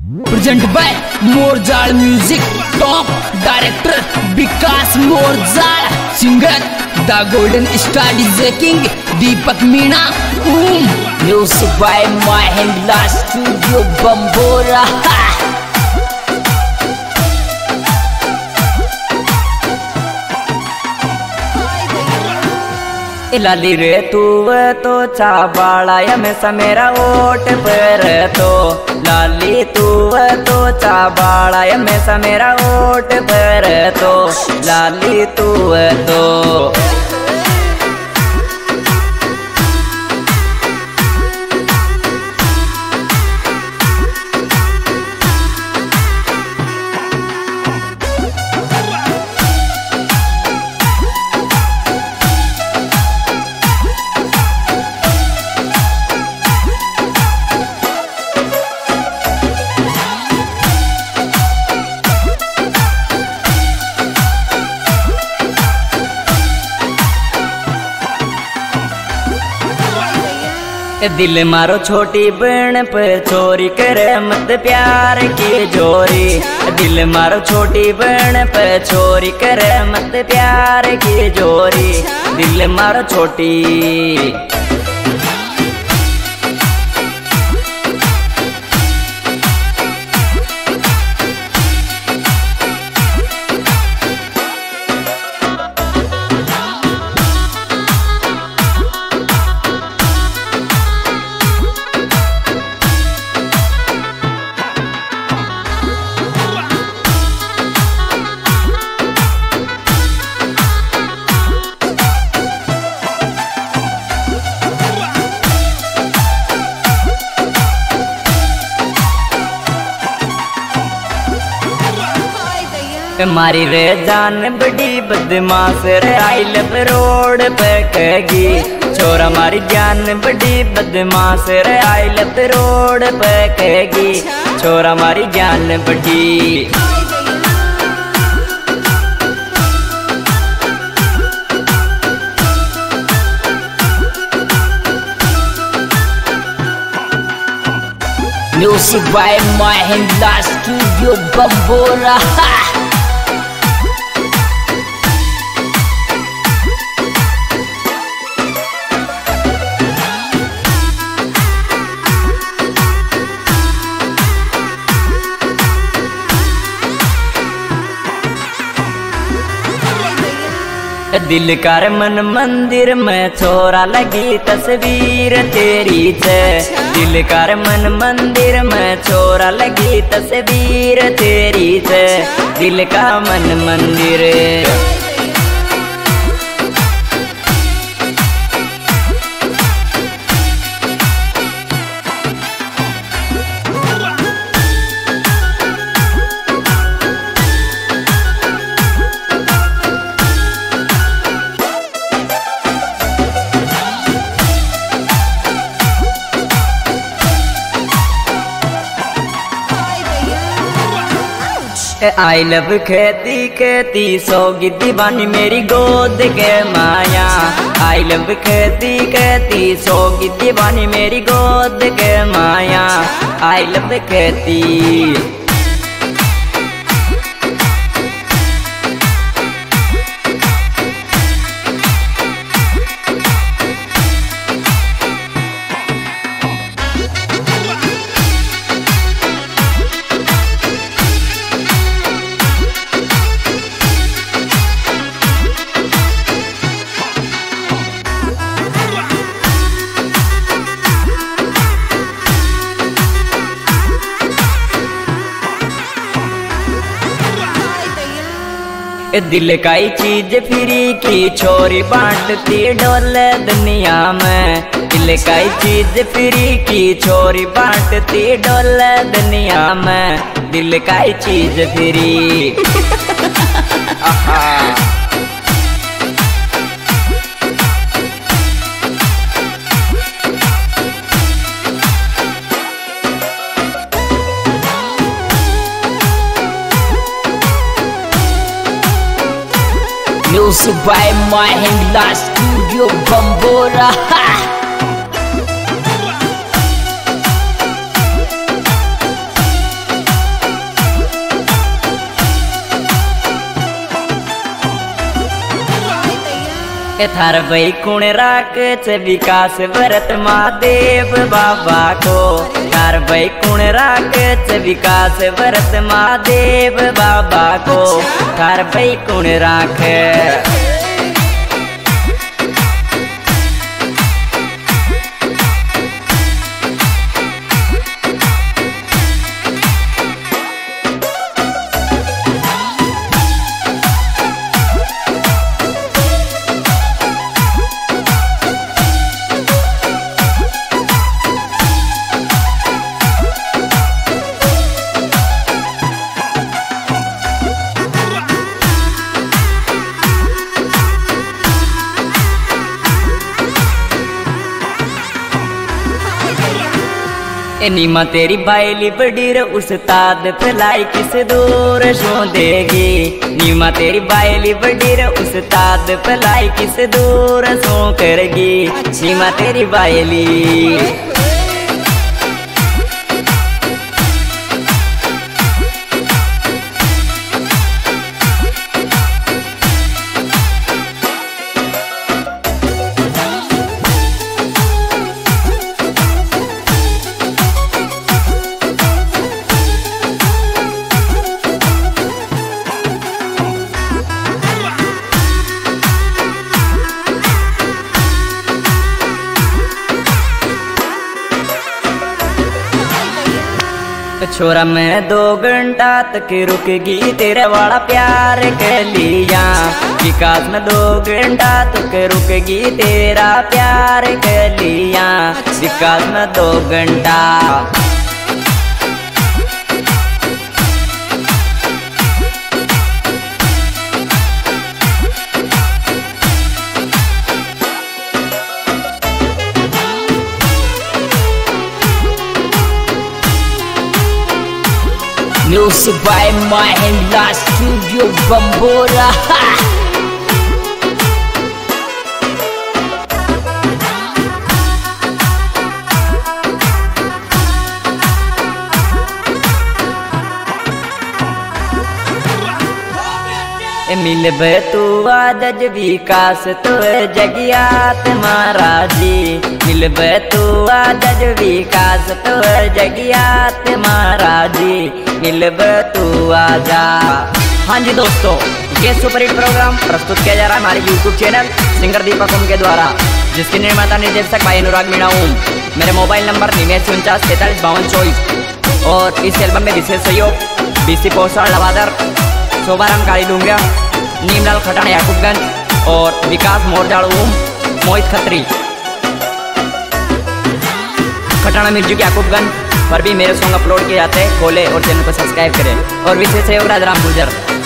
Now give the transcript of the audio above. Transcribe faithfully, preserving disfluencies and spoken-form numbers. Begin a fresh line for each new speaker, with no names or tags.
Present by Morjal music. Top director Vikas Morjal, singer the golden star DJ king Deepak Meena. Music by Mahindra studio Bambora.
लाली रे तू तो चाबाड़ा हमेशा मेरा ओट पर तो, लाली तू तो चाबाड़ा हमेशा मेरा ओट पर तो, लाली तू तो दिल मारो छोटी बहन पर चोरी करे मत प्यार की जोरी। दिल मारो छोटी बहन पर चोरी करे मत प्यार की जोरी। दिल मारो छोटी मारी रे जान बड़ी बदमाश रे आई लब रोड पे कहेगी। छोरा मारी जान बड़ी बदमाश रे आई लब रोड पे कहेगी। छोरा मारी जान बड़ी
music by Mahindra studio Bambora.
दिल कर मन मंदिर में छोरा लगी तस्वीर तेरी से। दिल कर मन मंदिर में छोरा लगी तस्वीर तेरी से। दिल का मन मंदिर आई लव खेती खेती सोगी दीवानी मेरी गोद के माया। आई लव खेती खेती सोगी दीवानी मेरी गोद के माया। आई लव खेती दिल का ही चीज फ्री की छोरी बांटती डोले दुनिया में। दिल का ही चीज फ्री की छोरी बांटती डोले दुनिया में। दिल का ही चीज free
music by Mahindra studio Bambora.
Thar भाई कुण राक च विकास भरत महादेव बाबा को। थार भाई कुण राक च विकास भरत महादेव बाबा को। थार भाई कुण राख नीमा तेरी बायली बड़ी रे उस्ताद फलाई किस दूर सो देगी। नीमा तेरी बायली बड़ी रे उस्ताद फलाई किस दूर सो करेगी। नीमा तेरी बायली छोरा मैं दो घंटा तक रुकेगी तेरे वाला प्यार के लिया। विकास में दो घंटा तक रुकेगी तेरा प्यार के लिया। विकास में दो घंटा
Music by Mahindra Studio Bambora.
मिलब तू आदज विकास तो जगियात महाराजी। मिलब तू आदज विकास तो जगियात महाराजी। मिलब तू आजा। हाँ जी दोस्तों, ये सुपर हिट प्रोग्राम प्रस्तुत किया जा रहा है हमारे YouTube channel singer Deepak Om के द्वारा, जिसके निर्माता निर्देशक भाई अनुराग मीणा ओम। मेरे मोबाइल नंबर निन्यासी उनचास तैतालीस बावन चौबीस। और इस एल्बम में विशेष सहयोग बीसी पोस्टर लवादर, शोभाराम काली डूंगरिया, नीमलाल खटाना याकूबगंज और विकास मोरजाड़ ओम, मोहित खत्री खटाना म्यूजिक याकूबगंज पर भी मेरे सॉन्ग अपलोड किए जाते हैं। खोले और चैनल को सब्सक्राइब करें। और विशेष सहयोग राजाराम गुर्जर।